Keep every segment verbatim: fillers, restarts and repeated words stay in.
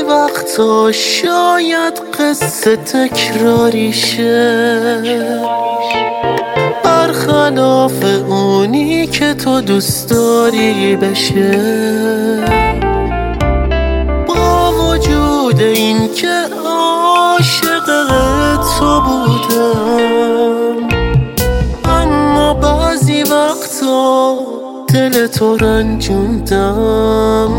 وقتا شاید قصه تکراری شه، برخلاف اونی که تو دوست داری بشه. با وجود این که عاشق تو بودم، اما بعضی وقتا دل تو رنجوندم.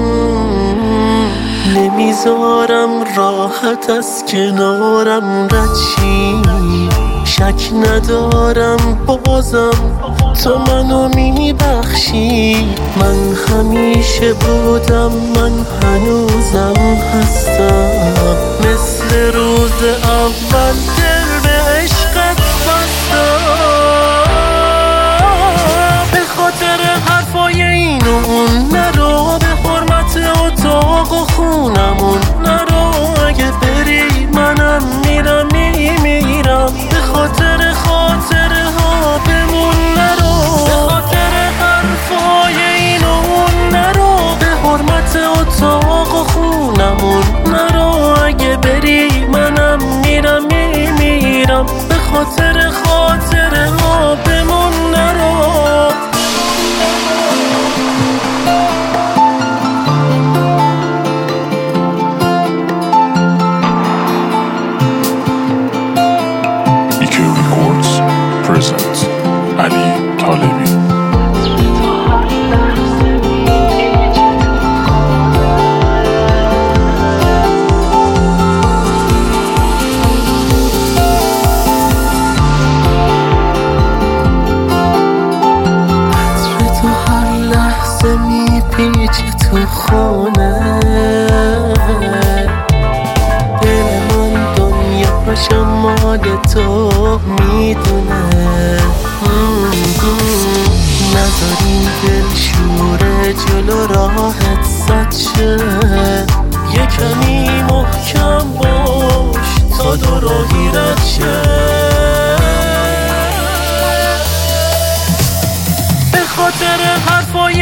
نمیذارم راحت از کنارم رد شی، شک ندارم بازم تو منو میبخشی. من همیشه بودم، من هنوزم هستم، مثل روز اول دل به عشقت بستم. به خاطر حرفای این و اون نرو، به حرمت اتاق و خونمون نرو. اگه بری منم میرم میمیرم، به خاطر خاطره ها بمون نرو. به خاطر حرفای این و اون نرو، به حرمت اتاق و خونمون نرو. اگه بری منم میرم میمیرم، به خاطر خاطره ها بمون نرو. presents علی طالبی. تو هر لحظه میپیچه تو خونه، دل من دنیاشم مال تو میدونه. نذاریم دل شوره جلو راحت زد شه، یه کمی محکم باش تا دو راهی رد شه. به خاطر حرفای